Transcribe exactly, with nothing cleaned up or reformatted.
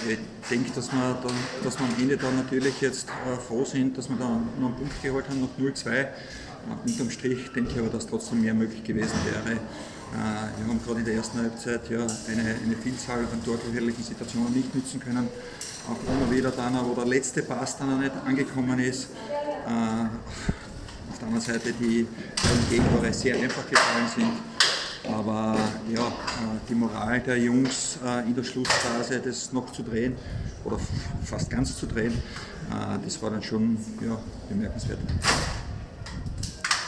ich denke, dass wir, dann, dass wir am Ende dann natürlich jetzt äh, froh sind, dass wir da noch einen Punkt geholt haben, noch null zwei. Äh, unterm Strich denke ich aber, dass trotzdem mehr möglich gewesen wäre. Äh, wir haben gerade in der ersten Halbzeit ja, eine, eine Vielzahl an torgefährlichen Situationen nicht nutzen können. Auch immer wieder dann, wo der letzte Pass dann nicht angekommen ist. Äh, auf der anderen Seite die Gegentore sehr einfach gefallen sind. Aber ja, die Moral der Jungs in der Schlussphase, das noch zu drehen oder fast ganz zu drehen, das war dann schon ja, bemerkenswert.